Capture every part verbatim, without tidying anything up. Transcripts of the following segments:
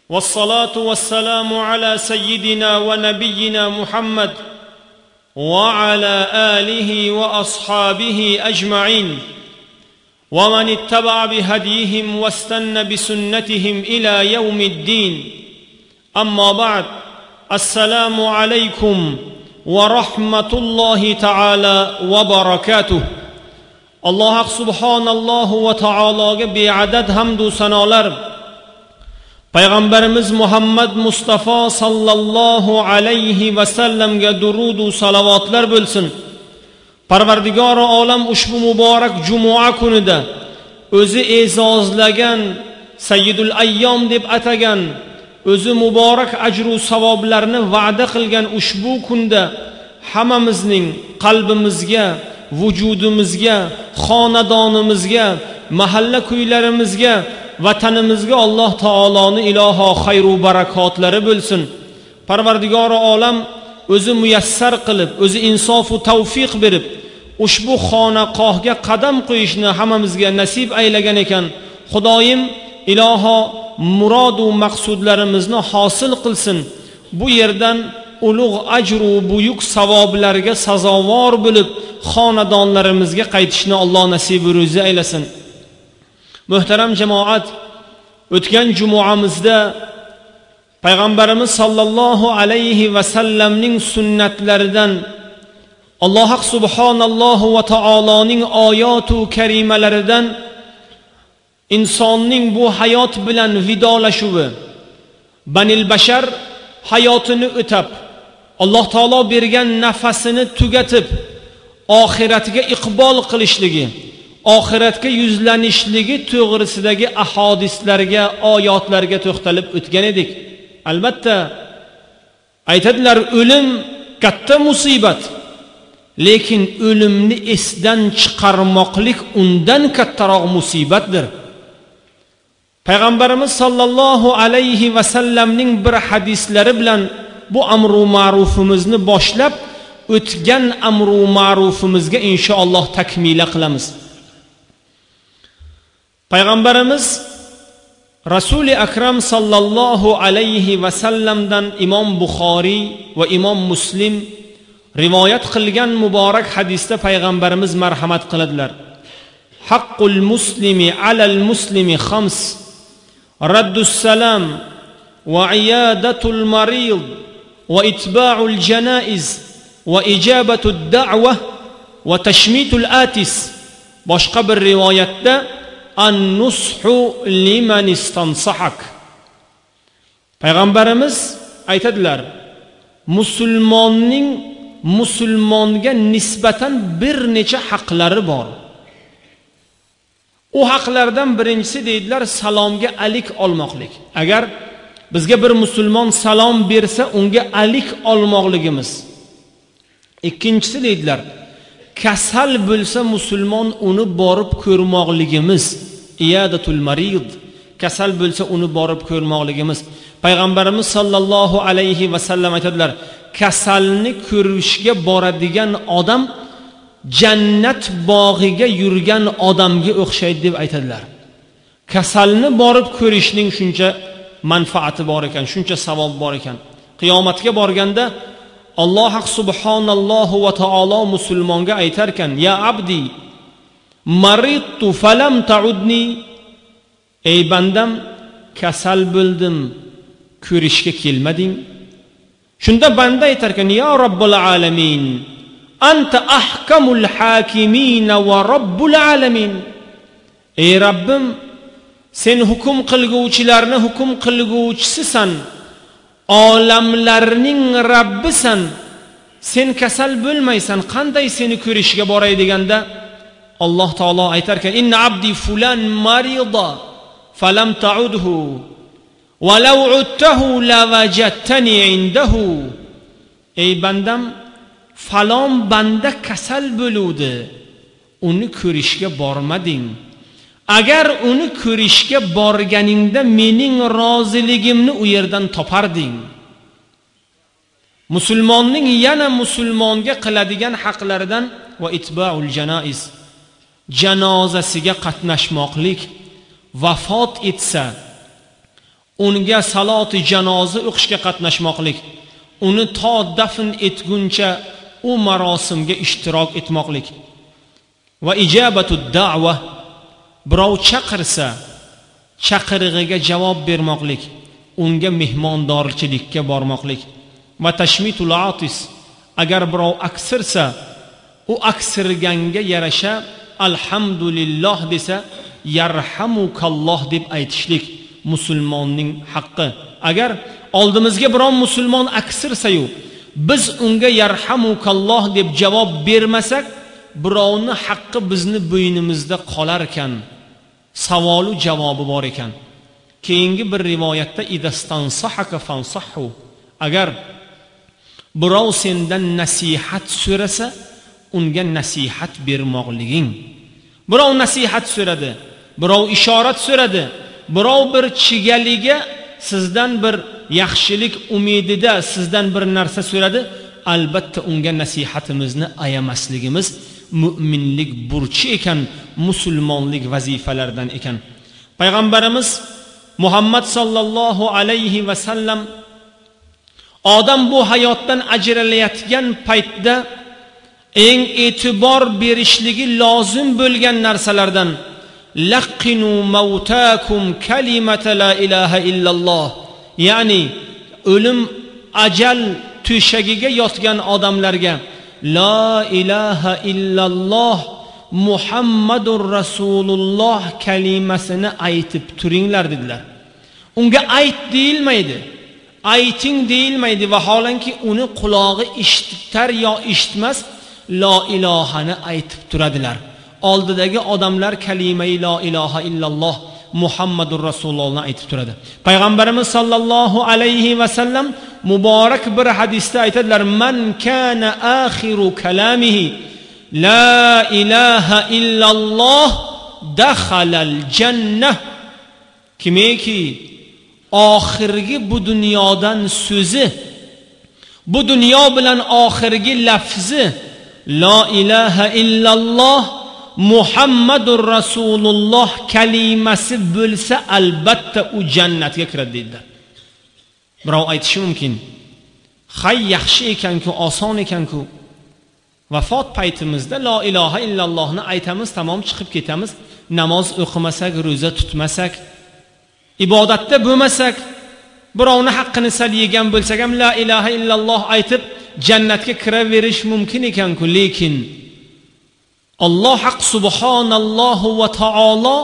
والصلاة والسلام على سيدنا ونبينا محمد وعلى آله وأصحابه أجمعين ومن اتبع بهديهم واستنى بسنتهم إلى يوم الدين. أما بعد، السلام عليكم ورحمة الله تعالى وبركاته. الله subhanalloh va taologa beadad hamdu sanolar, Payg'ambarimiz Muhammad Mustafa sallallohu alayhi va sallamga durud va salovatlar bo'lsin. Parvardigori olam ushbu muborak juma kunida o'zi e'zozlagan, Sayyidul Ayyom deb atagan, o'zi muborak ajr va savoblarni va'da qilgan ushbu kunda hammamizning qalbimizga, vujudimizga, xonadonimizga, mahalla kuylarimizga, vatanimizga Alloh taoloning iloho xayr va barakotlari bo'lsin. Parvardigori olam o'zi muyassar qilib, o'zi insof va tavfiq berib, ushbu xonaqohga qadam qo'yishni hammamizga nasib aylagan ekan. Xudoyim iloho murod va maqsudlarimizni hosil qilsin. Bu yerdan ulug' ajr va buyuk savoblarga sazovor bo'lib, xonadonlarimizga qaytishni Alloh nasib ro'zi aylasin. Muhtaram jamoat, o'tgan jumuamizda Payg'ambarimiz sallallohu alayhi va sallamning sunnatlaridan, Alloh subhanallohu va taoloning oyat va karimalaridan insonning bu hayot bilan vidolashuvi, banil bashar hayotini o'tab, Alloh taolo bergan nafasini tugatib, oxiratga iqbol qilishligi, oxiratga yuzlanishligi to'g'risidagi ahadislarga, oyatlarga to'xtalib o'tgan edik. Albatta, aytadilar, o'lim katta musibat, lekin o'limni esdan chiqarmoqlik undan kattaroq musibatdir. Payg'ambarimiz sallallohu alayhi va sallamning bir hadislari bilan bu amru ma'rufimizni boshlab, o'tgan amru ma'rufimizga inshaalloh takmila qilamiz. Payg'ambarimiz Rasuli akram sallallohu alayhi va sallamdan Imom Buxoriy va Imom Muslim rivoyat qilgan muborak hadisda Payg'ambarimiz marhamat qiladilar. Haqqul muslimi alal muslimi khams: raddus salam va iyadatul marid va itba'ul janaiz va ijabatud da'wa va tashmitul atis. Boshqa bir rivoyatda an-nushu liman istansahak. Payg'ambarimiz aytadilar, musulmonning musulmonga nisbatan bir necha haqlari bor. U haqlardan birinchisi deydilar, salomga alik olmoqlik. Agar bizga bir musulmon salom bersa, unga alik olmoqligimiz. Ikkinchisi deydilar, kasal bo'lsa musulmon uni borib ko'rmoqligimiz. Iyadatul marid, kasal bo'lsa uni borib ko'rmoqligimiz. Payg'ambarimiz sallallohu alayhi va sallam aytadilar, kasalni ko'rishga boradigan odam jannat bog'iga yurgan odamga o'xshaydi deb aytadilar. Kasalni borib ko'rishning shuncha manfaati bor ekan, shuncha savob bor ekan. Qiyomatga borganda Alloh subhanallohu va taolo musulmonga aytar ekan, ya abdi maridtu falam ta'udni. Ey bandam, kasal bo'ldim, ko'rishga kelmading. Shunda banda aytar ekan, ya robbul alamin, anta ahkamul hakimin va robbul alamin. Ey Rabbim, sen hukm qilguvchilarni hukm qilguvchisisan, olamlarning Rabbisan. Sen kasal bo'lmaysan, qanday seni ko'rishga boray deganda Alloh taolo aytar ekan, inna abdi fulan marida falam ta'udhu va law udtahu lawajadtani indahu. Ey bandam, falon banda kasal bo'luvdi, uni ko'rishga bormading. Agar uni ko'rishga borganingda mening roziligimni u yerdan toparding. Musulmonning yana musulmonga qiladigan haqlaridan va itba'ul janaiz, janozasiga qatnashmoqlik. Vafot etsa unga saloti janoza o'qishga qatnashmoqlik, uni to dafn etguncha u marosimga ishtirok etmoqlik. Va ijabatu da'va, birov chaqirsa chaqirig'iga javob bermoqlik, unga mehmondorchilikka bormoqlik. Va tashmitul atis, agar birov aksirsa u aksirganga yarasha alhamdulillah desa yarhamukalloh deb aytishlik musulmonning haqqi. Agar oldimizga birov musulmon aksirsa-yu biz unga yarhamukalloh deb javob bermasak, birovni haqqi bizni bo'ynimizda qolar ekan. Savolu javobi bor ekan. Keyingi bir rivoyatda idastansahaka fansahhu, agar birov sendan nasihat so'rasa unga nasihat bermoqliging. Birov nasihat so'radi, birov ishorat so'radi, birov bir chigaliga sizdan bir yaxshilik umidida sizdan bir narsa so'radi, albatta unga nasihatimizni ayamasligimiz mu'minlik burchi ekan, musulmonlik vazifalaridan ekan. Payg'ambarimiz Muhammad sallallohu alayhi va sallam odam bu hayotdan ajralayotgan paytda eng e'tibor berishligi lozim bo'lgan narsalardan laqinu mautakum kalimata la ilaha illalloh, ya'ni o'lim ajal to'shagiga yotgan odamlarga la ilaha illalloh Muhammadur Rasululloh kalimasini aytib turinglar dedilar. Unga ayt deyilmaydi, ayting deyilmaydi va holanki uni qulog'i eshitar yo eshitmas la ilahani aytib turadilar. Oldidagi odamlar kalimai la ilaha illalloh Muhammadur Rasulullohni aytib turadi. Payg'ambarimiz sallallohu alayhi va sallam muborak bir hadisda aytadilar: "Man kana akhiru kalamihi la ilaha illalloh dakhalal jannah." Kimiki oxirgi bu dunyodan so'zi, bu dunyo bilan oxirgi lafzi la ilaha illalloh Muhammadur Rasululloh kalimasi bo'lsa albatta u jannatga kiradi dedilar. Birov aytishi mumkin, "Hay yaxshi ekan-ku, oson ekan-ku. Vafot paytimizda la ilaha illallohni aytamiz, tamom chiqib ketamiz. Namoz o'qimasak, roza tutmasak, ibodatda bo'lmasak, birovni haqqini sal yegan bo'lsak ham la ilaha illalloh aytib jannatga kiraverish mumkin ekan-ku." Lekin Alloh haq subhanallohu va taolo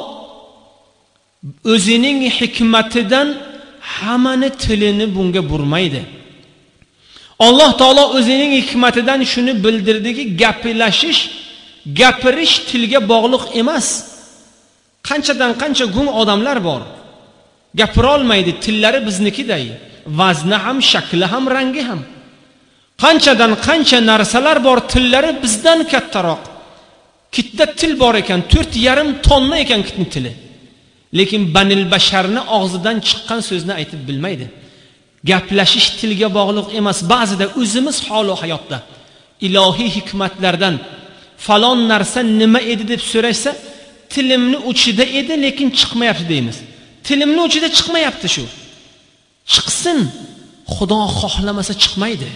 o'zining hikmatidan hammani tilini bunga burmaydi. Alloh taolo o'zining hikmatidan shuni bildirdiki, gapilashish, gapirish tilga bog'liq emas. Qanchadan qancha gung odamlar bor. Gapira olmaydi, tillari biznikiday. Vazni ham, shakli ham, rangi ham. Qanchadan qancha narsalar bor, tillari bizdan kattaroq. Kitda til bor ekan, to'rt yarim tonna ekan kitni tili. Lekin banil basharni og'zidan chiqqan so'zni aytib bilmaydi. Gaplashish tilga bog'liq emas. Ba'zida o'zimiz hol va hayotda ilohiy hikmatlardan falon narsa nima edi deb so'rashsa, tilimni uchida edi lekin chiqmayapti deymiz. Tilimni uchida chiqmayapti shu. Chiqsin, Xudo xohlamasa chiqmaydi.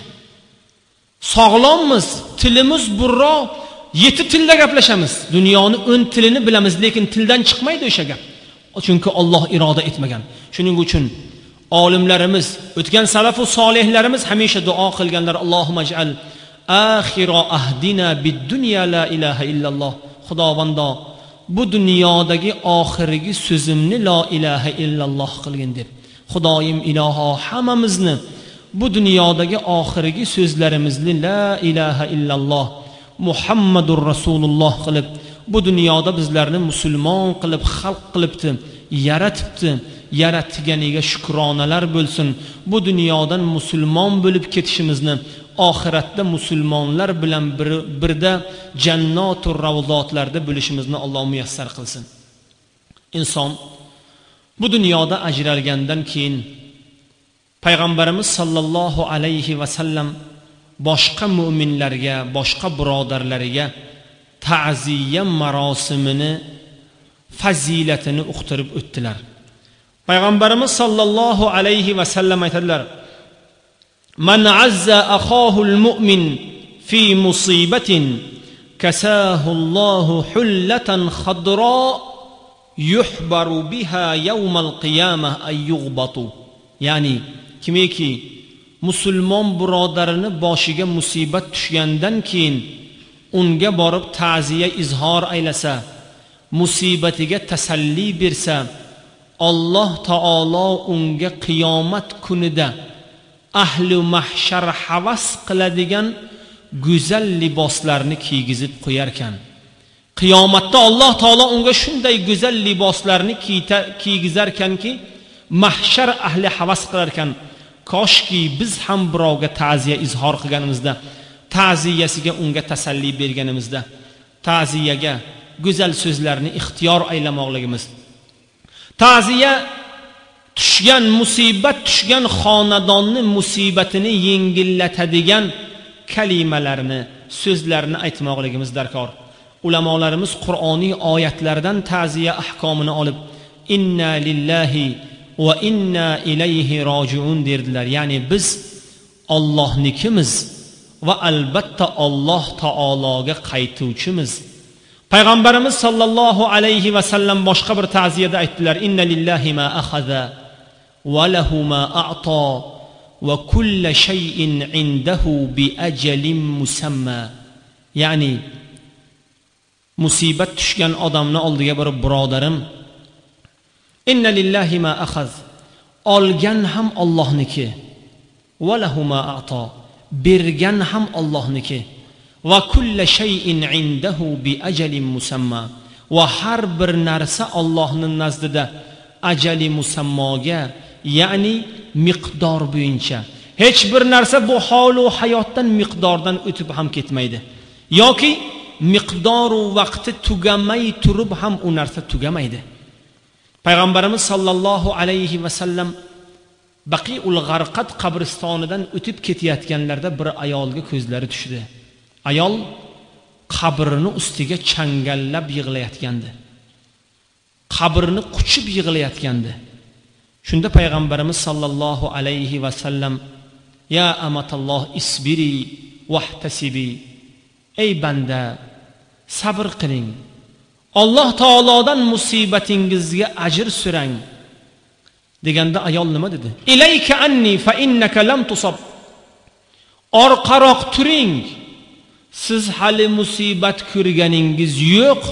Sog'lommiz, tilimiz burro, yetti tilda gaplashamiz. Dunyoni o'n tilini bilamiz, lekin tildan chiqmaydi o'sha gap. Chunki Alloh iroda etmagan. Shuning uchun olimlarimiz, o'tgan salafu solihlarimiz hamisha duo qilganlar: Allohumma ij'al akhira ahdina bid-dunya la ilaha illalloh. Xudovando, bu dunyodagi oxirgi so'zimni la ilaha illalloh qilgin deb. Xudoyim iloho hammamizni bu dunyodagi oxirgi so'zlarimizni la ilaha illalloh Muhammadur Rasululloh qilib, bu dunyoda bizlarni musulmon qilib xalq qilibdi, yaratibdi. Yaratganiga shukronalar bo'lsin. Bu dunyodan musulmon bo'lib ketishimizni, oxiratda musulmonlar bilan bir, birda jannatur ravzotlarda bo'lishimizni Alloh muyassar qilsin. Inson bu dunyoda ajralgandan keyin payg'ambarimiz sallallohu alayhi va sallam boshqa mu'minlarga, boshqa birodarlariga ta'ziya marosimini, fazilatini uqtirib o'tdilar. payg'ambarimiz sollallohu alayhi vasallam aytadilar: "Man azza axahul mu'min fi musibatin kasahu Allahu hullatan khadra yuhbaru biha yawmal qiyamah ay yughbatu." Ya'ni kimiki musulmon birodarini boshiga musibat tushgandan keyin unga borib ta'ziya izhor aylasa, musibatiga tasalli bersa, Alloh taolo unga qiyomat kunida ahli mahshar havas qiladigan go'zal liboslarni kiygizib qo'yar ekan. Qiyomatda Alloh taolo unga shunday go'zal liboslarni kiygizar ekanki, mahshar ahli havas qilar ekan. Koshki biz ham birovga ta'ziya izhor qilganimizda, ta'ziyasiga unga tasalli berganimizda, ta'ziyaga go'zal so'zlarni ixtiyor aylamoqligimiz, ta'ziya tushgan, musibat tushgan xonadonni musibatini yengillatadigan kalimalarni, so'zlarni aytmoqligimiz darkor. Ulamolarimiz Qur'oniy oyatlardan ta'ziya ahkomini olib, inna lillahi va inna ilayhi rojiun derdilar. Ya'ni biz Allohnikimiz va albatta Alloh taologa qaytuvchimiz. Payg'ambarimiz sollallohu alayhi va sallam boshqa bir ta'ziyada aytdilar: inna lillahi ma akhadha va lahu ma a'ta va kullu shay'in 'indahu bi ajalin musamma. Ya'ni musibat tushgan odamni oldiga borib, birodarim, inna lillahi ma akhadh, olgan ham Allohniki, va lahu ma a'ta, bergan ham Allohniki, va kullu shay'in 'indahu bi ajalin musamma, va har bir narsa Allohning nazdida ajali musammoga, ya'ni miqdor bo'yicha. Hech bir narsa bu hol va hayotdan miqdordan o'tib ham ketmaydi, yoki miqdor va vaqti tugamay turib ham u narsa tugamaydi. Payg'ambarimiz sollallohu alayhi va sallam Baqiul G'arqat qabristonidan o'tib ketayotganlarda bir ayolga ko'zlari tushdi. Ayol qabrini ustiga changallab yig'layotgandi. Qabrini quchib yig'layotgandi. Shunda payg'ambarimiz sollallohu alayhi va sallam: "Ya amatalloh isbiri wahtasibi." Ey banda, sabr qiling. Alloh taolodan musibatingizga ajr so'rang. Deganda ayol nima dedi? Ilayka anni fa innaka lam tusab. Orqaroq turing. Siz hali musibat ko'rganingiz yo'q.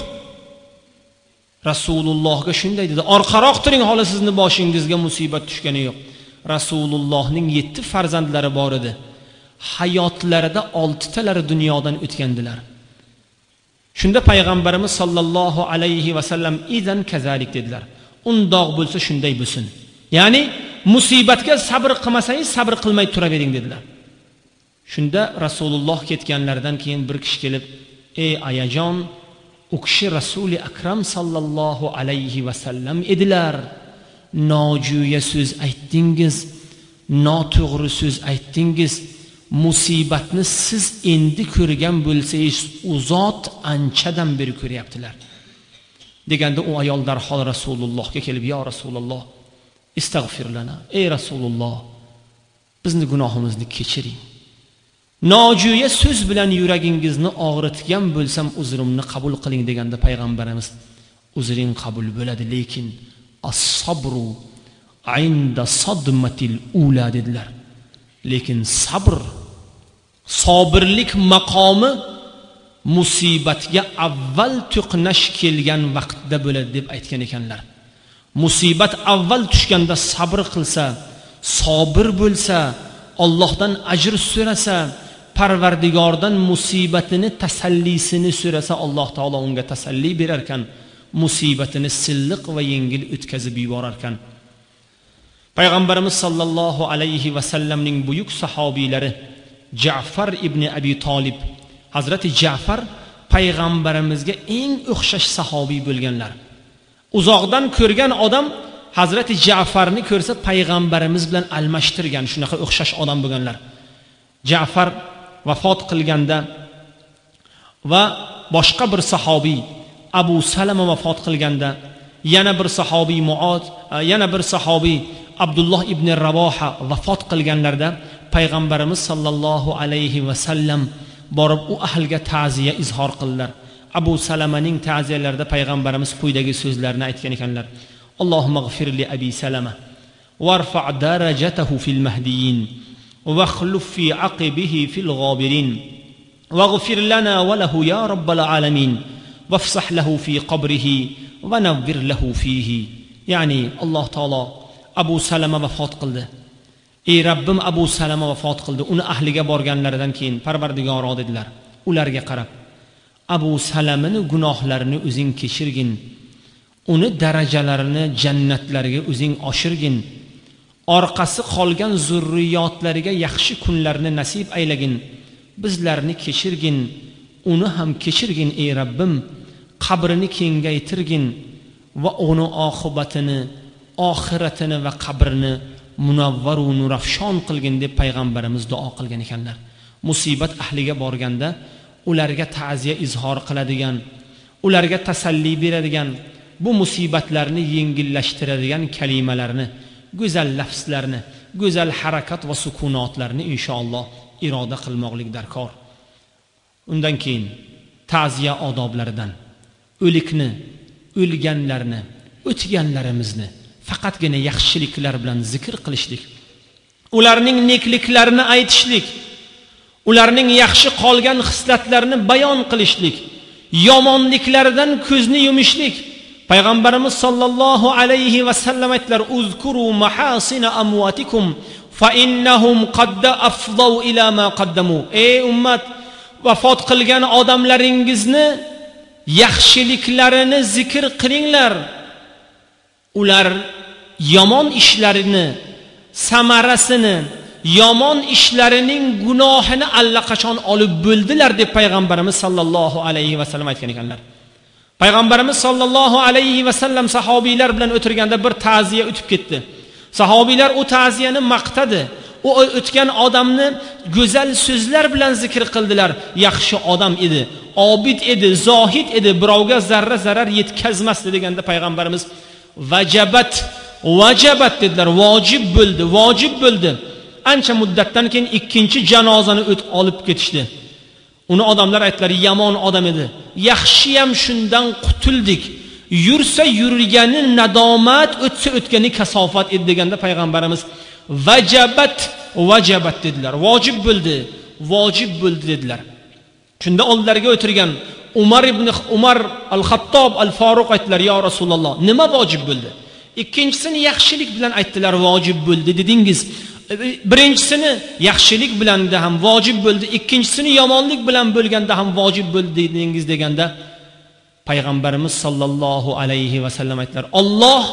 Rasulullohga shunday dedi. Orqaroq turing, hali sizni boshingizga musibat tushgani yo'q. Rasulullohning yetti farzandlari bor edi. Hayotlarida oltitalari dunyodan o'tgandilar. Shunda payg'ambarimiz sollallohu alayhi va sallam idan kazalik dedilar. Undoq bo'lsa shunday bo'lsin. Ya'ni musibatga sabr qilmasangiz sabr qilmay turavering dedilar. Shunda Rasululloh ketganlaridan keyin bir kishi kelib: "Ey ayajon, u kishi Rasuli akram sallallohu alayhi va sallam edilar. Nojo'ya so'z aytdingiz, noto'g'ri so'z aytdingiz. Musibatni siz endi ko'rgan bo'lsangiz, u zot anchadan beri ko'ryaptilar." Deganda u ayol darhol Rasulullohga kelib: "Ya Rasululloh, istag'fir lana. Ey Rasululloh, bizni gunohimizni kechiring. Nojo'ya so'z bilan yuragingizni og'ritgan bo'lsam, uzrimni qabul qiling." Deganda payg'ambarimiz: "Uzring qabul bo'ladi, lekin as-sabru 'inda sadmatil ula" dedilar. Lekin sabr, sobirlik maqomi musibatga avval to'qnash kelgan vaqtda bo'ladi deb aytgan ekanlar. Musibat avval tushganda sabr qilsa, sobir bo'lsa, Allohdan ajr so'rasa, Parvardigordan musibatini tasallisini so'rasa, Alloh taolo unga tasalli berar ekan, musibatini silliq va yengil o'tkazib yuborar ekan. Payg'ambarimiz sollallohu alayhi va sallamning buyuk sahobiylari Ja'far ibn Abi Talib, Hazrati Ja'far payg'ambarimizga eng o'xshash sahobiy bo'lganlar. Uzoqdan ko'rgan odam Hazrati Ja'farni ko'rsa payg'ambarimiz bilan almashtirgan, shunaqa o'xshash odam bo'lganlar. Ja'far vafot qilganda va boshqa bir sahobiy Abu Salama vafot qilganda yana bir sahobiy Muod, yana bir sahobiy Abdulloh ibn Ravoha vafot qilganlarda payg'ambarimiz sollallohu alayhi va sallam borib u ahlga ta'ziya izhor qildilar. Abu Salamaning ta'ziyalarida payg'ambarimiz quyidagi so'zlarni aytgan ekanlar: Allohumma g'fir li Abi Salama warfa' darajatahu fil mahdiyin wa akhluf fi aqibihi fil ghabirin waghfir lana wa lahu ya rabbal alamin wafsah lahu fi qabrihi va nawwir lahu fihi. Ya'ni Alloh taolo Abu Salama vafot qildi. Ey Rabbim, Abu Salama vafot qildi. Uni ahliga borganlaridan keyin Parvardigoro dedilar. Ularga qarab: Abu Salamani gunohlarini o'zing kechirgin. Uni darajalarini jannatlarga o'zing oshirgin. Orqasi qolgan zurriyotlariga yaxshi kunlarni nasib aylagin. Bizlarni kechirgin. Uni ham kechirgin ey Rabbim. Qabrini kengaytirgin va uni oqibatini, oxiratini va qabrini munavvar va nurafshon qilgin deb payg'ambarimiz duo qilgan ekanlar. Musibat ahliga borganda ularga ta'ziya izhor qiladigan, ularga tasalli beradigan, bu musibatlarni yengillashtiradigan kalimalarni, go'zal lafzlarni, go'zal harakat va sukunatlarni inshaalloh iroda qilmoqlik darkor. Undan keyin ta'ziya odoblaridan o'likni, o'lganlarni, o'tganlarimizni faqatgina yaxshiliklar bilan zikr qilishlik, ularning nekliklarini aytishlik, ularning yaxshi qolgan xislatlarini bayon qilishlik, yomonliklaridan ko'zni yumishlik. Payg'ambarimiz sollallohu alayhi va sallam aytdilar: "Uzkuru mahasina amwatikum fa innahum qad afdau ila ma qaddamu." Ey ummat, vafot qilgan odamlaringizni yaxshiliklarini zikr qilinglar. Ular yomon ishlarini, samarasini, yomon ishlarining gunohini allaqachon olib bo'ldilar deb payg'ambarimiz sollallohu alayhi va sallam aytgan ekanlar. Payg'ambarimiz sollallohu alayhi va sallam sahobiylar bilan o'tirganda bir ta'ziya o'tib ketdi. Sahobiylar u ta'ziyani maqtadi. U o'tgan odamni go'zal so'zlar bilan zikr qildilar. Yaxshi odam edi, obid edi, zohid edi, birovga zarra zarar yetkazmasdi deganda payg'ambarimiz vajabat, vajabat dedilar. Vojib bo'ldi, vojib bo'ldi. Ancha muddatdan keyin ikkinchi janozani o't olib ketishdi. Uni odamlar aytdilar: "Yomon odam edi. Yaxshi ham shundan qutuldik. Yursa yurgani nadomat, o'tsa o'tgani kasofat edi" deganda payg'ambarimiz vajabat, vajabat dedilar. Vojib bo'ldi, vojib bo'ldi dedilar. Shunda oldilariga o'tirgan Umar ibn Umar al-Xattob al-Faruq aytdilar: "Ya Rasululloh, nima vojib bo'ldi?" Ikkinchisini yaxshilik bilan aytdilar, vojib bo'ldi dedingiz. Birinchisini yaxshilik bilan da ham vojib bo'ldi, ikkinchisini yomonlik bilan bo'lganda ham vojib bo'ldi dedingiz deganda payg'ambarimiz sollallohu alayhi va sallam aytdilar: "Alloh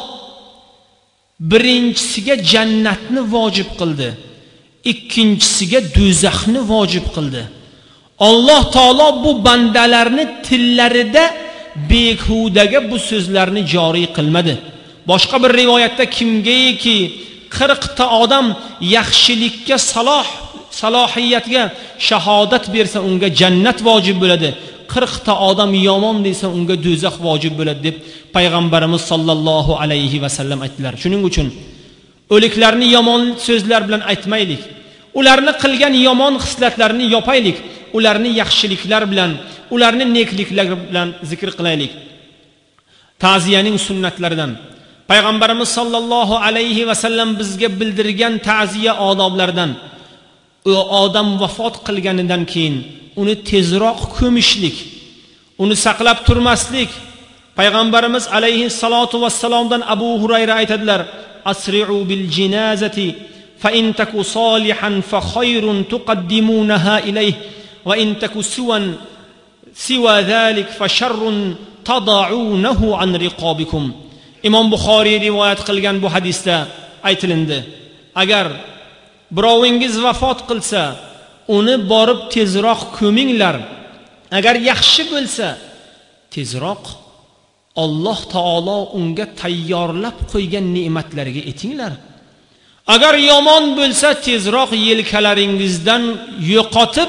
birinchisiga jannatni vojib qildi, ikkinchisiga do'zaxni vojib qildi. Alloh taolo bu bandalarni tillarida behudaga bu so'zlarni joriy qilmadi." Boshqa bir rivoyatda kimgaki qirq ta odam yaxshilikka saloh, salohiyatga shahodat bersa unga jannat vojib bo'ladi. qirq ta odam yomon desa unga do'zax vojib bo'ladi deb payg'ambarimiz sollallohu alayhi va sallam aytdilar. Shuning uchun o'liklarni yomon so'zlar bilan aytmaylik. Ularni qilgan yomon xislatlarini yopaylik. Ularni yaxshiliklar bilan, ularni nekliklar bilan zikr qilaylik. Ta'ziyaning sunnatlaridan payg'ambarimiz sollallohu alayhi va sallam bizga bildirgan ta'ziya odoblaridan u odam vafot qilganidan keyin uni tezroq ko'mishlik, uni saqlab turmaslik. Payg'ambarimiz alayhi salatu vassalomdan Abu Hurayra aytadilar: "Asri'u bil jinazati fa in taku solihan fa khayrun tuqaddimunaha ilayhi va in taku suwan siwa zalik fa sharrun tad'unahu an riqabikum." Imom Buxoriy rivoyat qilgan bu hadisda aytilindi: agar birovingiz vafot qilsa, uni borib tezroq ko'minglar. Agar yaxshi bo'lsa, tezroq Alloh taolo unga tayyorlab qo'ygan ne'matlarga etinglar. Agar yomon bo'lsa, tezroq yelkalaringizdan yo'qotib,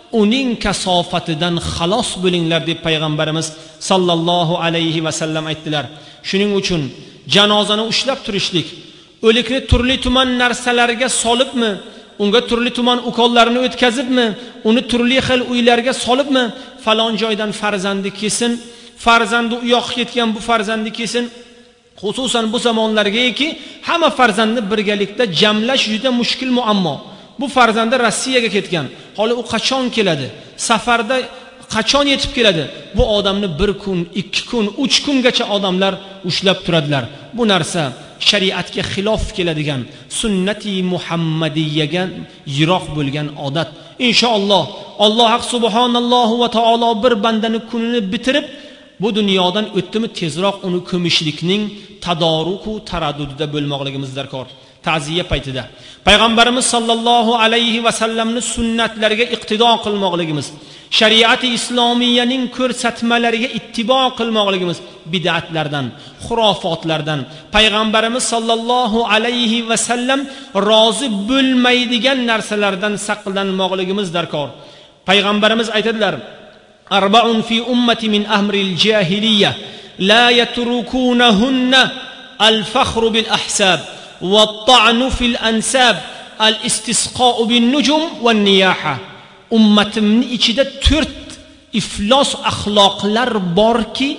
uning kasofatidan xalos bo'linglar deb payg'ambarimiz sallallohu alayhi vasallam aytdilar. Shuning uchun janozani ushlab turishlik, o'likni turli tuman narsalarga solibmi, unga turli tuman ukollarni o'tkazibmi, uni turli xil uylarga solibmi, falon joydan farzandi kelsin, farzandi u yoqqa ketgan, bu farzandi kelsin. Xususan bu zamonlargaki hamma farzandni birgalikda jamlash juda mushkil muammo. Bu farzandi Rossiyaga ketgan. Hali u qachon keladi? Safarda qachon yetib keladi? Bu odamni bir kun, ikki kun, uch kungacha odamlar ushlab turadilar. Bu narsa shariatga xilof keladigan, sunnati muhammadiyaga yiroq bo'lgan odat. Inshaalloh Alloh subhanallohu va taolo bir bandani kunini bitirib bu dunyodan o'tdimi tezroq uni ko'mishlikning tadaruku taraddudida bo'lmoqligimiz darkor. Ta'ziya paytida payg'ambarimiz sallallohu alayhi va sallamning sunnatlariga iqtido qilmoqligimiz, shariati islomiyaning ko'rsatmalariga ittibo qilmoqligimiz, bid'atlardan, xurofotlardan, payg'ambarimiz sallallohu alayhi va sallam rozi bo'lmaydigan narsalardan saqlanmoqligimiz darkor. Payg'ambarimiz aytadilar: Arba'un fi ummati min amril jahiliyya la yatrukunahunna al-fakhru bil ahsab wat-ta'nu fil ansab al-istisqa'u bin nujum wan niyaha. Ummatimning ichida to'rt iflos axloqlar borki,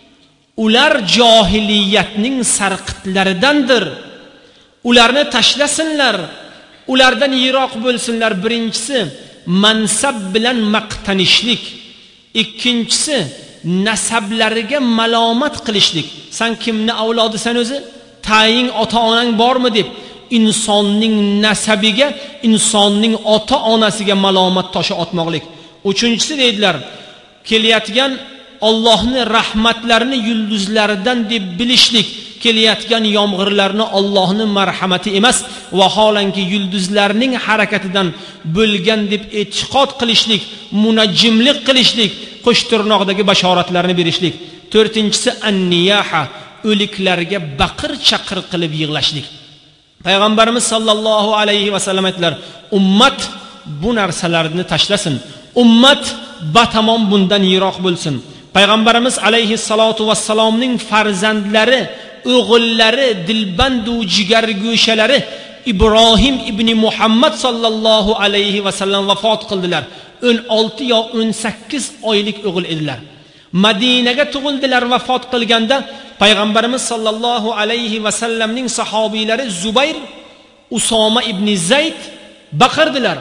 ular johiliyatning sarqitlaridandir. Ularni tashlasinlar, ulardan yiroq bo'lsinlar. Birinchisi mansab bilan maqtanishlik. Ikkinchisi nasablariga malomat qilishlik. Sen kimni avlodisan o'zi? Taying ota-onang bormi deb insonning nasabiga, insonning ota-onasiga malomat toshi otmoqlik. Uchinchisi deydilar, kelayotgan Allohning rahmatlarini yulduzlaridan deb bilishlik, kelayotgan yomg'irlarni Allohning marhamati emas, vaholanki yulduzlarning harakatidan bo'lgan deb e'tiqod qilishlik, munajjimlik qilishlik, qo'shtirnoqdagi bashoratlarni berishlik. To'rtinchisi an-niyaha, o'liklarga baqir-chaqir qilib yig'lashlik. Payg'ambarimiz sallallohu alayhi va sallam aytdilar: ummat bu narsalarni tashlasin, ummat batamom bundan yiroq bo'lsin. Payg'ambarimiz alayhi salatu vassalomning farzandlari, o'g'illari, dilbandu jigargo'shalari Ibrohim ibn Muhammad sallallohu alayhi va sallam vafot qildilar. o'n olti yo o'n sakkiz oylik o'g'il edilar. Madinaga tug'ildilar. Vafot qilganda payg'ambarimiz sallallohu alayhi va sallamning sahobiylari Zubayr, Usoma ibn Zayd baqirdilar.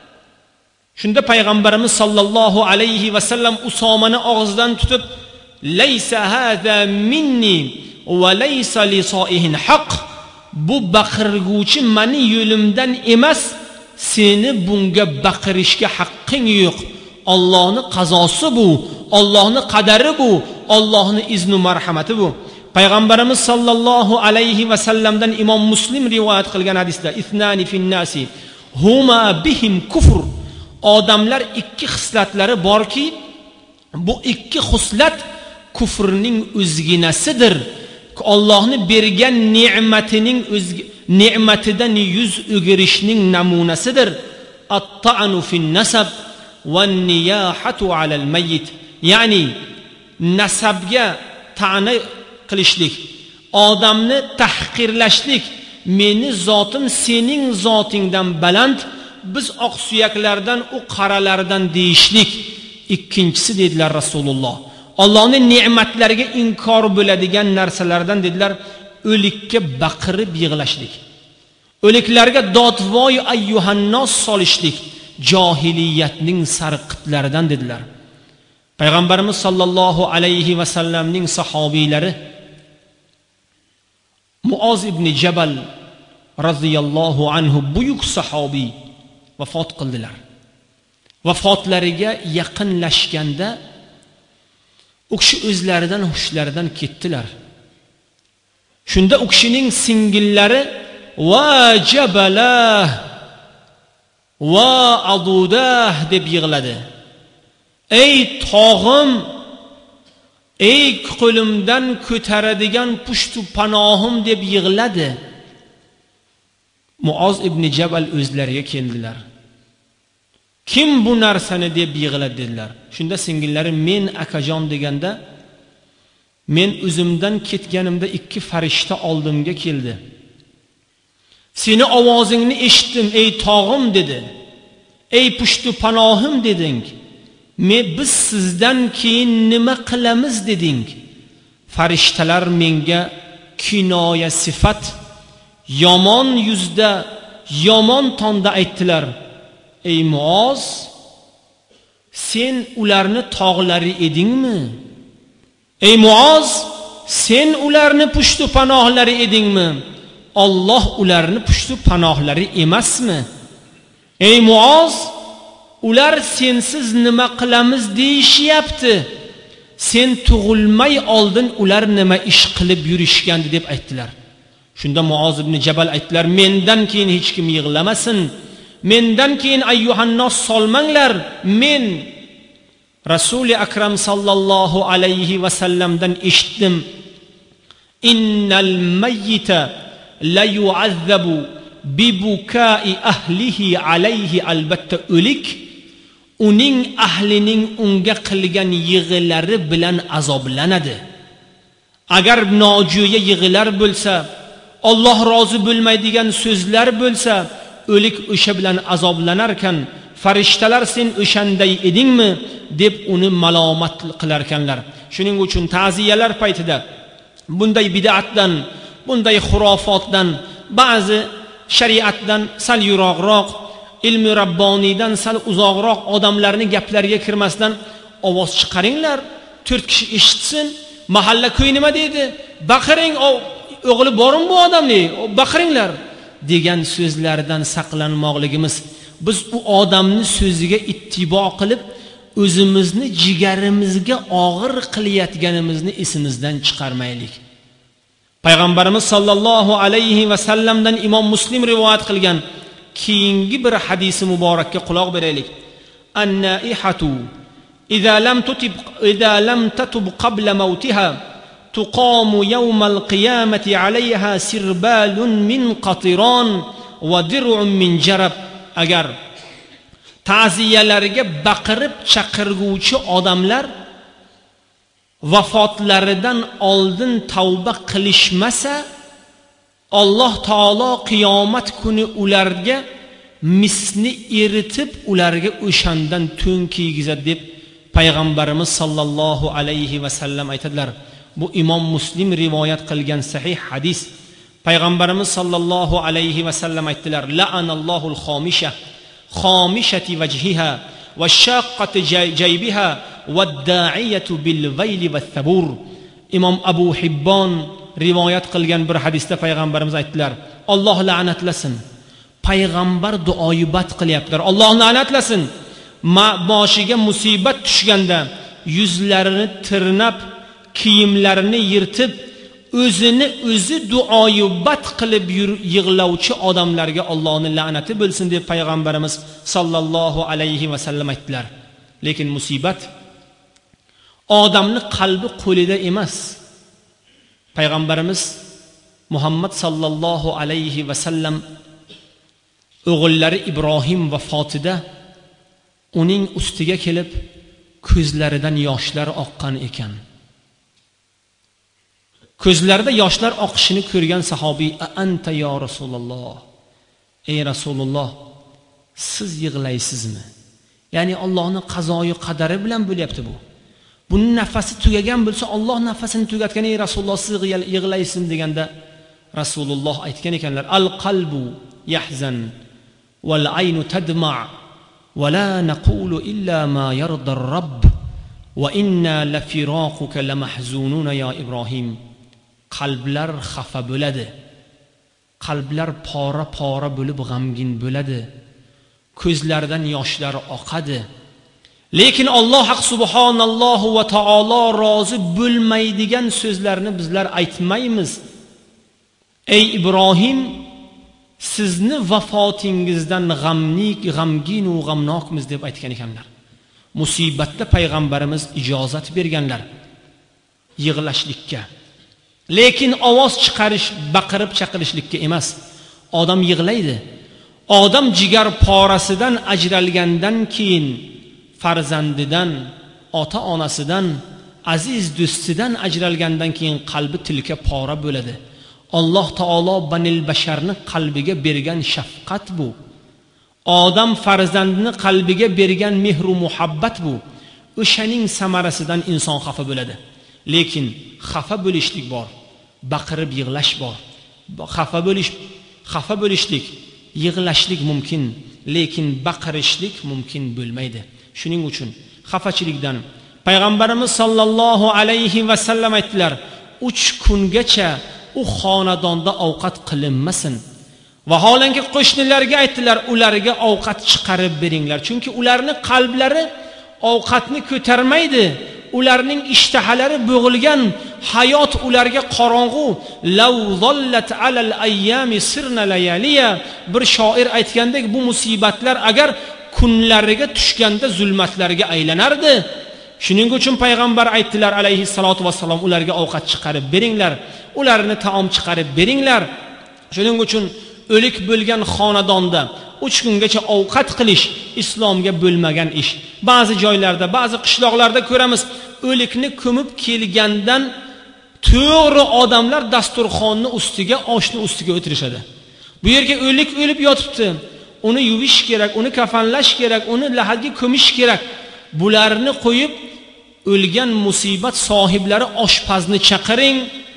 Shunda payg'ambarimiz sallallohu alayhi va sallam Usomani og'zidan tutib: "Laysa hada minni va laysa li so'ihin haq." Bu baqirguvchi meni yo'limdan emas, seni bunga baqirishga haqqing yo'q. Allohning qazosi bu, Allohning qadari bu, Allohning izni marhamati bu. Payg'ambarimiz sallallohu alayhi va sallamdan Imom Muslim rivoyat qilgan hadisda: "Ithnani fin nasi huma bihim kufr." Odamlar ikki xislatlari borki, bu ikki xislat kufrning o'zginasidir. Allohning bergan ne'matining o'z ne'matidan yuz o'girishning namunasidir. At-ta'nu fin nasab wan niyahatu 'ala al-mayyit. Ya'ni nasabga ta'na qilishlik, odamni tahqirlashlik, meni zotim sening zotingdan baland, biz oq suyaklardan u qaralardan deyishlik. Ikkinchisi dedilar Rasululloh, Allohning ne'matlariga inkor bo'ladigan narsalardan dedilar, o'likka baqirib yig'lashlik, o'liklarga dodvoy ayyuhannos solishlik johiliyatning sarqitlaridan dedilar. Payg'ambarimiz sallallohu alayhi va sallamning sahobiylari Muoz ibn Jabal radhiyallohu anhu buyuk sahobiy vafot qildilar. Vafotlariga yaqinlashganda u kishi o'zlaridan hushlaridan ketdilar. Shunda u kishining singillari va jabalah va adudah deb yig'ladi. Ey tog'im, ey qo'limdan ko'taradigan pushtu panohim deb yig'ladi. Muoz ibn Jabal o'zlariga keldilar. Kim bu narsani deb yig'ladi dedilar. Shunda singillari men akajon deganda, men o'zimdan ketganimda ikki farishta oldimga keldi. Seni ovozingni eshitdim ey tog'im dedi. Ey pushtu panohim deding. Men biz sizdan keyin nima qilamiz deding. Farishtalar menga kinoya sifat, yomon yuzda, yomon tonda aytdilar. Ey Muoz, sen ularni tog'lari edingmi? Ey Muoz, sen ularni pushtu panohlari edingmi? Alloh ularni pushtu panohlari emasmi? Ey Muoz, ular sensiz nima qilamiz deyishyapti. Sen tug'ilmay oldin ular nima ish qilib yurishgandi deb aytdilar. Shunda Muoz ibn Jabal aytdilar, mendan keyin hech kim yig'lamasin. Mendan keyin ayyuhannos solmanglar. Men Rasuli akram sallallohu alayhi va sallamdan eshitdim. Innal mayyita la yu'azzabu bi bukai ahlihi alayhi, albatta o'lik uning ahlining unga qilgan yig'ilari bilan azoblanadi. Agar nojo'ya yig'ilar bo'lsa, Alloh rozi bo'lmaydigan so'zlar bo'lsa, o'lik o'sha bilan azoblanar ekan. Farishtalar sen o'shanday edingmi deb uni malomat qilar ekanlar. Shuning uchun ta'ziyalar paytida bunday bid'atdan, bunday xurofotdan, ba'zi shariatdan sal yiroqroq, ilmi rabboniydan sal uzoqroq odamlarning gaplariga kirmasdan ovoz chiqaringlar, to'rt kishi eshitsin. Mahalla ko'y nima deydi? Baqiring, o'g'li bormi bu odamning? Baqiringlar degan so'zlardan saqlanmoqligimiz. Biz u odamni so'ziga ittibo qilib, o'zimizni jigarimizga og'ir qilayotganimizni esimizdan chiqarmaylik. Payg'ambarimiz sallallohu alayhi va sallamdan Imom Muslim rivoyat qilgan keyingi bir hadisi muborakka quloq beraylik. An-naihatu idza lam tutib idza lam tatub qabla mawtiha tuqamu yawmal qiyamati alayha sirbalun min qatiran wa dir'un min jarab. Agar ta'ziyalarga baqirib chaqirguvchi odamlar vafotlaridan oldin tavba qilishmasa, Alloh taolo qiyomat kuni ularga misni eritib, ularga o'shandan to'n kiygizadi deb payg'ambarimiz sallallohu alayhi va sallam aytadilar. Bu Imom Muslim rivoyat qilgan sahih hadis. Payg'ambarimiz sallallohu alayhi va sallam aytdilar: la'anallohul khomisha khomishati wajhiha va shaqqati jaybiha va da'iyatu bil vayli va thabur. Imom Abu Hibbon rivoyat qilgan bir hadisda payg'ambarimiz aytdilar: Alloh la'natlasin. Payg'ambar duoibat qilyaptilar. Alloh la'natlasin. Boshiga musibat tushganda yuzlarini tirnab, kiyimlarini yirtib, o'zini o'zi duoibat qilib yig'lovchi odamlarga Allohning la'nati bo'lsin deb payg'ambarimiz sallallohu alayhi va sallam aytdilar. Lekin musibat odamni qalbi qo'lida emas. Payg'ambarimiz Muhammad sallallohu alayhi va sallam o'g'illari Ibrohim vafotida uning ustiga kelib ko'zlaridan yoshlar oqqan ekan. Ko'zlarida yoshlar oqishini ko'rgan sahobiy: "Anta ya Rasululloh." Ey Rasululloh, siz yig'laysizmi? Ya'ni Allohning qazoyi qadari bilan bo'lyapti bu. Buning nafasi tugagan bo'lsa, Alloh nafasini tugatgan, ey Rasululloh siz yig'laysizmi deganda Rasululloh aytgan ekanlar: "Al-qalbu yahzan wal aynu tadma' wa la naqulu illa ma yarda ar-rabb wa inna la firaquka lamahzununa ya Ibrohim." Qalblar xafa bo'ladi. Qalblar pora-pora bo'lib g'amgin bo'ladi. Ko'zlaridan yoshlar oqadi. Lekin Alloh haq subhanallohu va taolo rozi bo'lmaydigan so'zlarni bizlar aytmaymiz. Ey Ibrohim, sizni vafotingizdan g'amlik, g'amgin va g'amnokmiz deb aytgan ekanlar. Musibatda payg'ambarimiz ijozat berganlar yig'lashlikka. Lekin ovoz chiqarish, baqirib chaqirishlikka emas. Odam yig'laydi. odam jigar porasidan ajralgandan keyin farzandidan, ota onasidan, aziz do'stidan ajralgandan keyin qalbi tilka pora bo'ladi. Alloh taolo banil basharni qalbiga bergan shafqat bu. Odam farzandini qalbiga bergan mehr va muhabbat bu. O'shaning samarasidan inson xafa bo'ladi. Lekin xafa bo'lishlik bor, baqirib yig'lash bor. Xafa bo'lish, xafa bo'lishlik, yig'lashlik mumkin, lekin baqirishlik mumkin bo'lmaydi. Shuning uchun xafachilikdan payg'ambarimiz sollallohu alayhi va sallam aytdilar, uch kungacha u xonadonda ovqat qilinmasin. Vaholanki qo'shnilarga aytdilar, ularga ovqat chiqarib beringlar, chunki ularning qalblari ovqatni ko'tarmaydi. Ularning ishtahalari bo'g'ilgan, hayot ularga qorong'u. Law zallat alal ayyami sirna layaliya. Bir shoir aytgandek, bu musibatlar agar kunlariga tushganda zulmatlarga aylanardi. Shuning uchun payg'ambar aytdilar alayhi salatu vassalom, ularga ovqat chiqarib beringlar, ularni taom chiqarib beringlar. Shuning uchun o'lik bo'lgan xonadonda uch kungacha ovqat qilish islomga bo'lmagan ish. Ba'zi joylarda, ba'zi qishloqlarda ko'ramiz, o'likni ko'mib kelgandan to'g'ri odamlar dasturxonni ustiga, oshni ustiga o'tirishadi. Bu yerga o'lik o'lib yotibdi, uni yuvish kerak, uni kafanlash kerak, uni lahadga ko'mish kerak. Bularni qo'yib, o'lgan musibat sohiblari oshpazni chaqiring,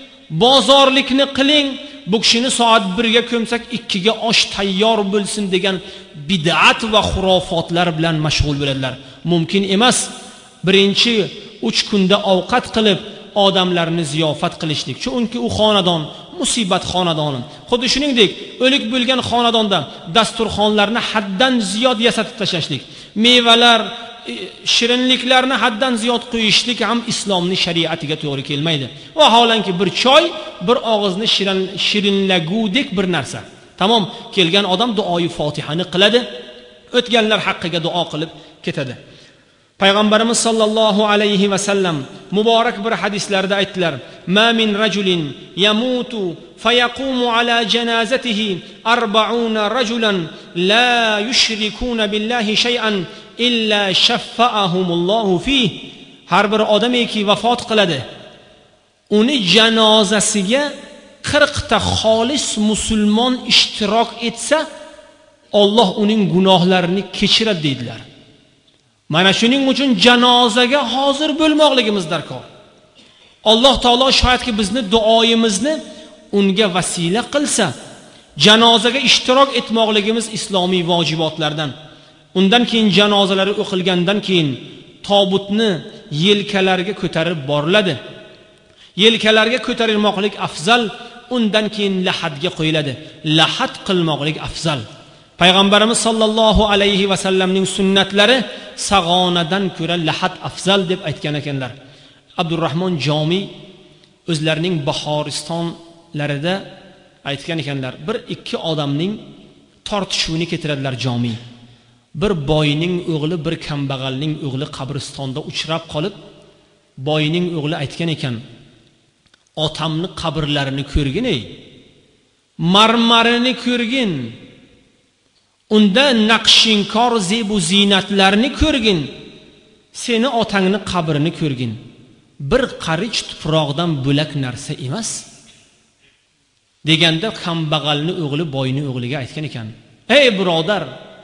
bozorlikni qiling. Bu kishini soat birga ko'msak ikkiga osh tayyor bo'lsin degan bid'at va xurofotlar bilan mashg'ul bo'ladilar. Mumkin emas. Birinchi uch kunda ovqat qilib odamlarni ziyofat qilishlik. Chunki u xonadon musibat xonadoni. Xuddi shuningdek, o'lik bo'lgan xonadonda dasturxonlarni haddan ziyod yasatib tashlashlik, mevalar, shirinliklarni haddan ziyod qo'yishlik ham islomning shariatiga to'g'ri kelmaydi. Vaholanki bir choy, bir og'izni shirin shirinlagudek bir narsa. Tamom, kelgan odam duoyi Fatihani qiladi, o'tganlar haqqiga duo qilib ketadi. Payg'ambarimiz sollallohu alayhi va sallam muborak bir hadislarda aytdilar: "Ma min rajulin yamutu fayaqumu ala janazatihi arba'una rajulan la yushrikuna billahi shay'an illa shaffa'ahumullohu fih." Har bir odamiki vafot qiladi, uni janozasiga qirq ta xolis musulmon ishtirok etsa, Alloh uning gunohlarini kechiradi dedilar. Mana shuning uchun janozaga hozir bo'lmoqligimiz darkor. Alloh taolo shoyatki bizni duoyimizni unga vasila qilsa, janozaga ishtirok etmoqligimiz islomiy vojibotlardan. Undan keyin janozalari o'qilgandan keyin tobutni yelkalarga ko'tarib boriladi. Yelkalarga ko'tarilmoqlik afzal, undan keyin lahadga qo'yiladi. Lahad qilmoqlik afzal. Payg'ambarimiz sollallohu alayhi va sallamning sunnatlari sag'onadan ko'ra lahad afzal deb aytgan ekanlar. Abdurrahmon Jomiy o'zlarining Bahoristonlarida aytgan ekanlar, bir ikki odamning tortishuvini keltiradilar Jomiy. Bir boyning o'g'li bir kambag'alning o'g'li qabristonda uchrab qolib, boyning o'g'li aytgan ekan: "Otamni qabrlarini ko'rgin ey, marmarini ko'rgin, unda naqshinkor zebu zinatlarni ko'rgin, seni otangni qabrini ko'rgin. Bir qarich tuproqdan bo'lak narsa emas." Deganda kambag'alni o'g'li boyning o'g'liga aytgan ekan: "Ey birodar,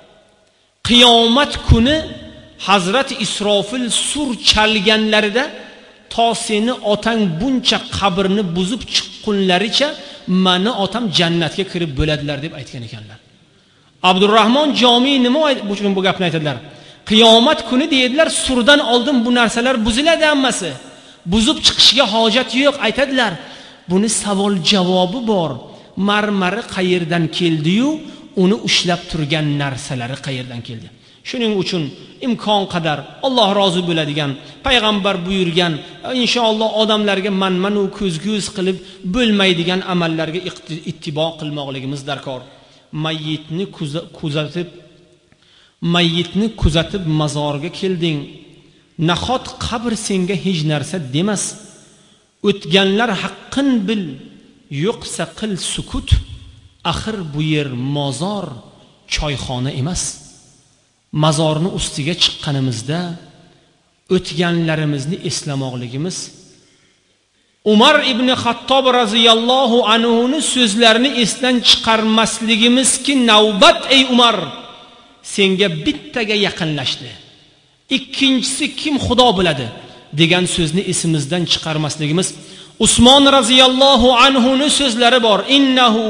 qiyomat kuni Hazrat Isrofil sur chalganlarida to seni otang buncha qabrni buzib chiqqunlaricha meni otam jannatga kirib bo'ladilar" deb aytgan ekanlar. Abdurrahmon Jomiy nima uchun bu gapni aytadilar? Qiyomat kuni deydilar, surdan oldin bu narsalar buziladi hammasi. Buzib chiqishga hojat yo'q, aytadilar. Buni savol javobi bor. Marmari qayerdan keldi-yu, uni ushlab turgan narsalari qayerdan keldi? Shuning uchun imkon qadar Alloh rozi bo'ladigan, payg'ambar buyurgan, inshaalloh odamlarga manmanu ko'zguz qilib bo'lmaydigan amallarga ittibo qilmoqligimiz darkor. Mayyitni kuzatib, mayyitni kuzatib mazorga kelding. Nahot qabr senga hech narsa demas. O'tganlar haqqin bil, yo'qsa qil sukut. Axir bu yer mozor, choyxona emas. Mazorni ustiga chiqqanimizda o'tganlarimizni eslamoqligimiz, Umar ibn Xattob raziyallohu anhu ni so'zlarini esdan chiqarmasligimizki, navbat ey Umar, senga bittaga yaqinlashdi. Ikkinchisi kim Xudo biladi degan so'zni esimizdan chiqarmasligimiz. Usmon raziyallohu anhu ni so'zlari bor. Innahu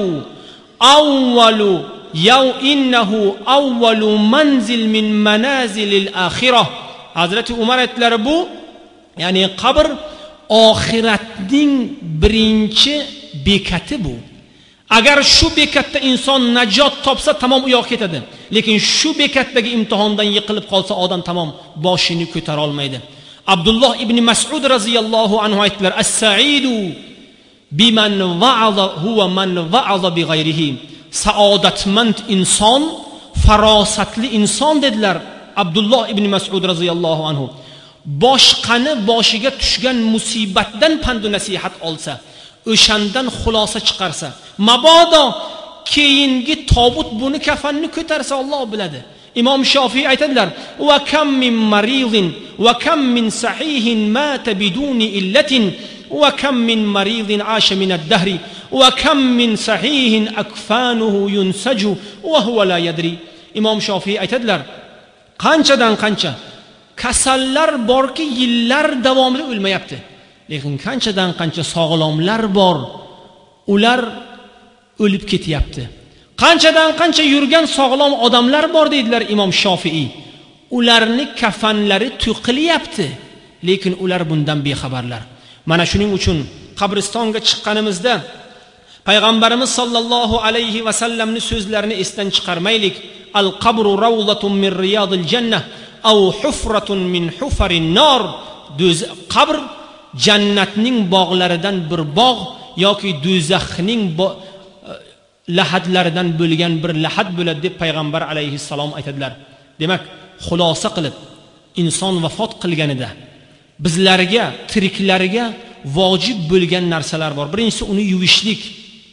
awwalu yaw innahu awwalu manzil min manazilil axirah. Hazrati Umar aytdilar, bu ya'ni qabr oxiratning birinchi bekati bu. Agar shu bekatda inson najot topsa tamom u yoqqa ketadi. Lekin shu bekatdagi imtihondan yiqilib qolsa odam tamom boshini ko'tara olmaydi. Abdulloh ibn Mas'ud raziyallohu anhu aytdilar, as-sa'idu biman va'aza huwa man va'aza bi g'ayrihi. Saodatmand inson, farosatli inson dedilar Abdulloh ibn Mas'ud raziyallohu anhu. Boshqani boshiga tushgan musibatdan pand nasihat olsa, o'shandan xulosa chiqarsa, mabodo keyingi tobut buni kafanni ko'tarsa Alloh biladi. Imom Shofiy aytadilar, va kam min maridin va kam min sahihin mata biduni illatin va kam min maridin asha min ad-dahri va kam min sahihin akfanuhu yunsaju va huwa la yadri. Imom Shofiy aytadilar, qanchadan qancha kasallar borki yillar davomida o'lmayapti. Lekin qanchadan qancha sog'lomlar bor, ular o'lib ketyapti. Qanchadan qancha yurgan sog'lom odamlar bor deydilar Imom Shofiy. Ularni kafanlari to'qilyapti, lekin ular bundan bexabarlar. Mana shuning uchun qabristonga chiqqanimizda payg'ambarimiz sollallohu alayhi va sallamning so'zlarini esdan chiqarmaylik. Al-qabru rawdatun min riyadil jannah aw hufratun min hufarin nar. Qabr jannatning bog'laridan bir bog' yoki do'zaxning lahadlaridan bo'lgan bir lahad bo'ladi deb payg'ambar alayhissalom aytadilar. Demak, xulosa qilib inson vafot qilganida bizlarga, tiriklariga vojib bo'lgan narsalar bor. Birinchisi uni yuvishlik.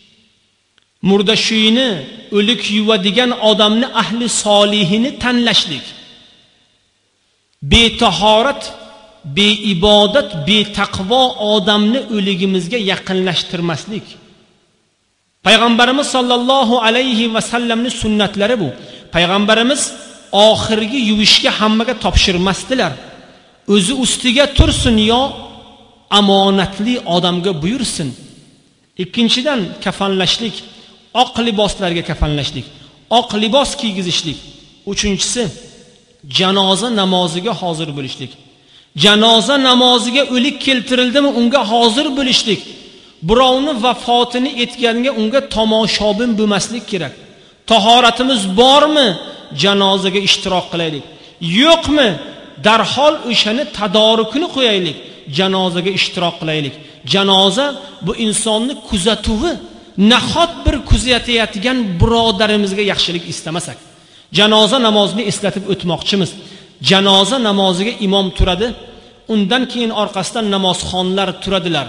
Murdashuyini, o'lik yuvadigan odamni ahli solihini tanlashlik. Betahorat, beibodat, betaqvo odamni o'ligimizga yaqinlashtirmaslik. Payg'ambarimiz sollallohu alayhi va sallamning sunnatlari bu. Payg'ambarimiz oxirgi yuvishga hammaga topshirmasdilar. O'zi ustiga tursin yo omonatli odamga buyursin. Ikkinchidan kafanlashlik, oq liboslarga kafanlashlik, oq libos kiygizishlik. Uchinchisi janoza namoziga hozir bo'lishlik. Janoza namoziga o'lik keltirildimi, unga hozir bo'lishlik. Birovni vafotini etganga unga tomoshobin bo'lmaslik kerak. Tahoratimiz bormi? Janozaga ishtirok qilaylik. Yo'qmi? Darhol o'shani tadorukini qo'yaylik. Janozaga ishtirok qilaylik. Janoza bu insonni kuzatuvi. Nahot bir kuzatayotgan birodarimizga yaxshilik istamasak, janoza namozini eslatib o'tmoqchimiz. Janoza namoziga imom turadi, undan keyin orqasidan namozxonlar turadilar.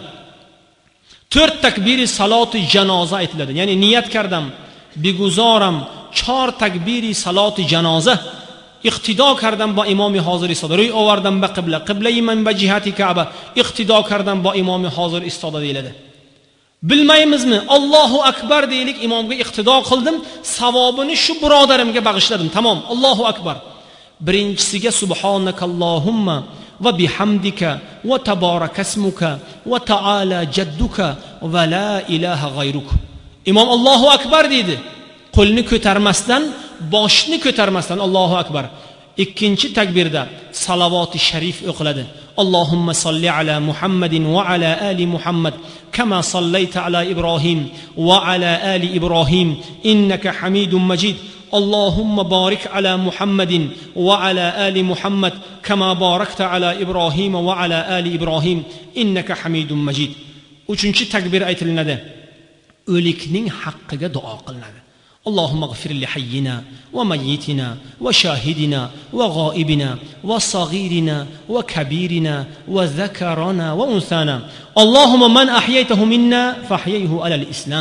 to'rt takbiri saloti janoza aytiladi. Ya'ni niyat kardam, biguzoram, chor takbiri saloti janoza. Iqtido kardam ba imomi hozir istoda. Ro'y ovardam ba qibla, qibla man ba jihati Ka'ba. Iqtido kardam ba imomi hozir istoda deyiladi. Bilmaymizmi? Allohu akbar deylik, imomga iqtido qildim, savobini shu birodarimga bag'ishladim. Tamom, Allohu akbar. Birinchisiga subhanakallohumma va bihamdika va tabarakasmuka va ta'ala jadduka va la ilaha g'ayruk. Imom Allohu akbar deydi. Qo'lni ko'tarmasdan, boshni ko'tarmasdan Allohu akbar. Ikkinchi takbirda salavoti sharif o'qiladi. Allohumma salli ala Muhammadin va ala ali Muhammad kama sallayta ala Ibrohim va ala ali Ibrohim innaka Hamidum Majid. Allahumma barik ala Muhammadin va ala ali Muhammad kama barakta ala Ibrohim va ala ali Ibrohim innaka Hamidum Majid. Uchinchi takbir aytilinadi. O'likning haqqiga duo qilinadi. Allahumma ighfir li hayyina va mayyitina va shahidina va g'oibina va saghirina va kabirina va zakarana va unsana. Allahumma man ahyaytahu minna fahyayhu ala al-islam.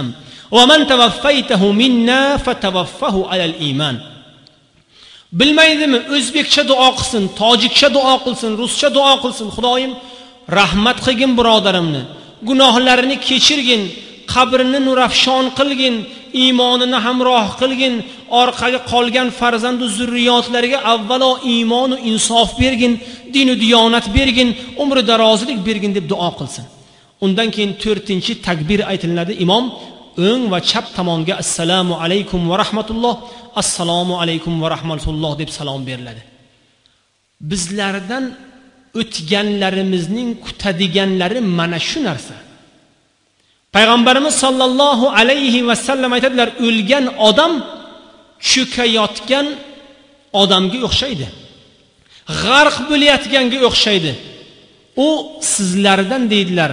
va man tawaffaytahu minna fatawaffahu alal iman. Bilmaydimi, o'zbekcha duo qilsin, tojikcha duo qilsin, ruscha duo qilsin. Xudoyim rahmat qilgin birodarimni, gunohlarini kechirgin, qabrini nurafshon qilgin, iymonini hamroh qilgin, orqaga qolgan farzand va zurriyotlariga avvalo iymon va insof bergin, din va diyonat bergin, umri darozlik bergin deb duo qilsin. Undan keyin to'rtinchi takbir aytiladi. Imom o'ng va chap tomonga assalomu alaykum va rahmatulloh, assalomu alaykum va rahmatulloh deb salom beriladi. Bizlardan o'tganlarimizning kutadiganlari mana shu narsa. Payg'ambarimiz sollallohu alayhi va sallam aytadilar, o'lgan odam cho'kayotgan odamga o'xshaydi. G'arq bo'layotganga o'xshaydi. U sizlardan deydilar,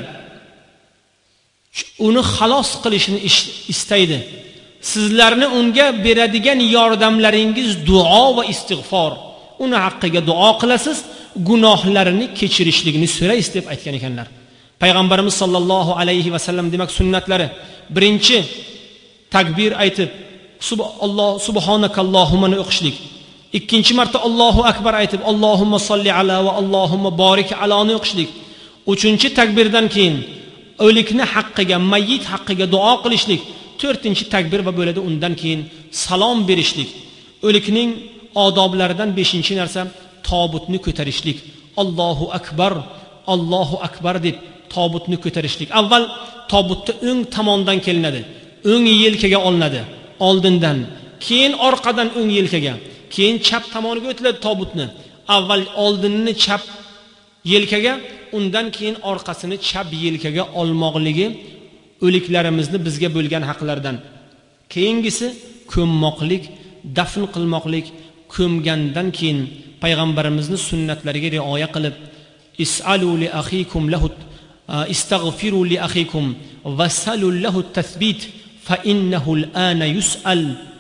uni xalos qilishni istaydi. Sizlarni unga beradigan yordamlaringiz duo va istig'for. Uni haqqiga duo qilasiz, gunohlarini kechirishligini so'raysiz deb aytgan ekanlar. Payg'ambarimiz sollallohu alayhi va sallam demak sunnatlari, birinchi takbir aytib Alloh subhanakallohumani o'qishlik. Ikkinchi marta Allohu akbar aytib Allohumma solli ala va Allohumma borik aloni o'qishlik. Uchinchi takbirdan keyin o'likni haqqiga, mayyit haqqiga duo qilishlik. To'rtinchi takbir va bo'ladi undan keyin salom berishlik. O'likning odoblaridan beshinchi narsa tobutni ko'tarishlik. Allohu akbar, Allohu akbar deb tobutni ko'tarishlik. Avval tobutni o'ng tomondan kelinadi. O'ng yelkaga olinadi oldindan, keyin orqadan o'ng yelkaga, keyin chap tomoniga o'tiladi tobutni. Avval oldinni chap yelkaga, undan keyin orqasini chap yelkaga olmoqligi o'liklarimizni bizga bo'lgan haqlardan. Keyingisi ko'mmoqlik, dafn qilmoqlik. Ko'mgandan keyin payg'ambarimizning sunnatlariga rioya qilib, is'alu li akhikum lahu istaghfiru li akhikum wasalu lahu tathbit fa innahu al-ana yus'al.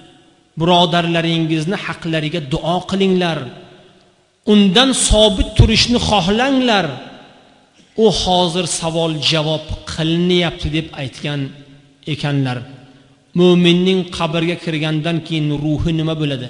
Birodarlaringizni haqlariga duo qilinglar. Undan sobit turishni xohlanglar. U hozir savol javob qilinyapti deb aytgan ekanlar. Mu'minning qabrga kirgandan keyin ruhi nima bo'ladi?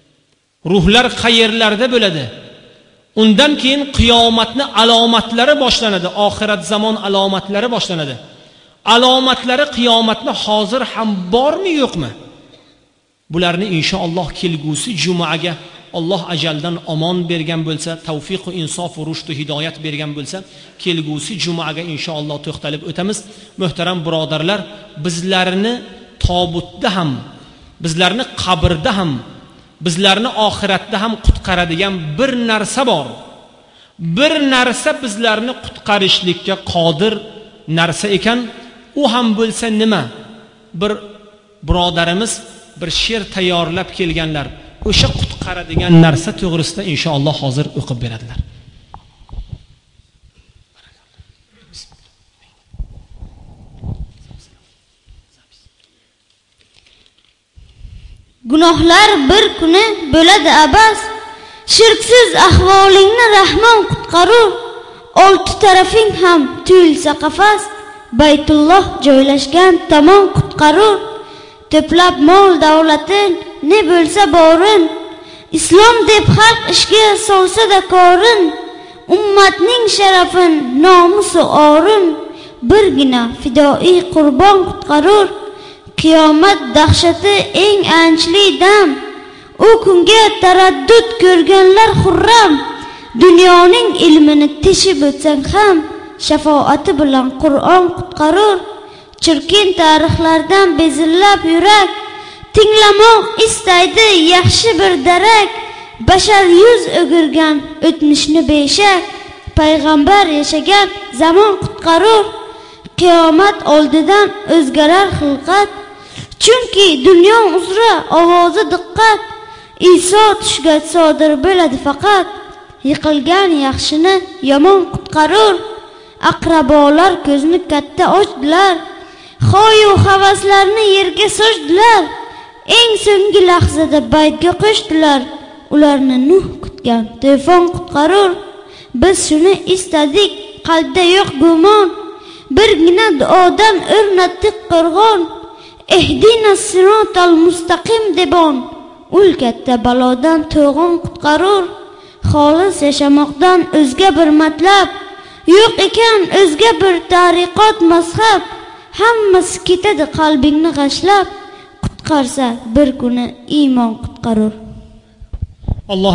Ruhlar qayerlarda bo'ladi? Undan keyin qiyomatni alomatlari boshlanadi, oxirat zamon alomatlari boshlanadi. Alomatlari qiyomatni hozir ham bormi, yo'qmi? Bularni inshaalloh kelgusi jumaga Alloh ajaldan omon bergan bo'lsa, tavfiq va insof va rushd va hidoyat bergan bo'lsa, kelgusi jumaga inshaalloh to'xtalib o'tamiz. Muhtaram birodarlar, bizlarni tobutda ham, bizlarni qabrda ham, bizlarni oxiratda ham qutqaradigan bir narsa bor. Bir narsa bizlarni qutqarishlikka qodir narsa ekan, u ham bo'lsa nima? Bir birodarimiz bir she'r tayyorlab kelganlar. O'sha qutqaradigan narsa to'g'risida inshaalloh hozir o'qib beradilar. Gunohlar bir kuni bo'ladi abas, shirksiz ahvolingni Rahmon qutqarur. Olti tarafing ham tuyulsa qafas, Baytulloh joylashgan tomon qutqarur. To'plab mol davlatin ne bo'lsa borin, islom deb xalq ishga solsa-da korin, ummatning sharafin, nomusi orin, birgina fidoi qurbon qutqarur. Qiyomat dahshati eng anchli dam, u kunga taraddud ko'rganlar xurram. Dunyoning ilmini teshib o'tsang ham, shafoati bilan Qur'on qutqarur. Chirkin tarixlardan bezillab yurak, tinglamoq istaydi yaxshi bir darak. Bashar yuz o'girgan o'tmishni beshak, payg'ambar yashagan zamon qutqarur. Qiyomat oldidan o'zgarar xilqat, chunki dunyo uzra ovozi diqqat. Iso tushgach sodir bo'ladi faqat, yiqilgan yaxshini yomon qutqarur. Aqrabolar ko'zni katta ochdilar, xoyu havaslarni yerga sochdilar. Eng so'nggi lahzada baytga qo'shdilar, ularni Nuh kutgan to'fon qutqarur. Biz shuni istadik, qalbda yo'q gumon, birgina duodan o'rnatdik qo'rg'on. ehdinas sirotal mustaqim debon, ul katta balodan to'g'on qutqarur. Xolis yashamoqdan o'zga bir matlab yo'q ekan, o'zga bir tariqot mazhab. Hammasi ketadi qalbingni g'ashlab, qutqarsa bir kuni iymon qutqarur. Alloh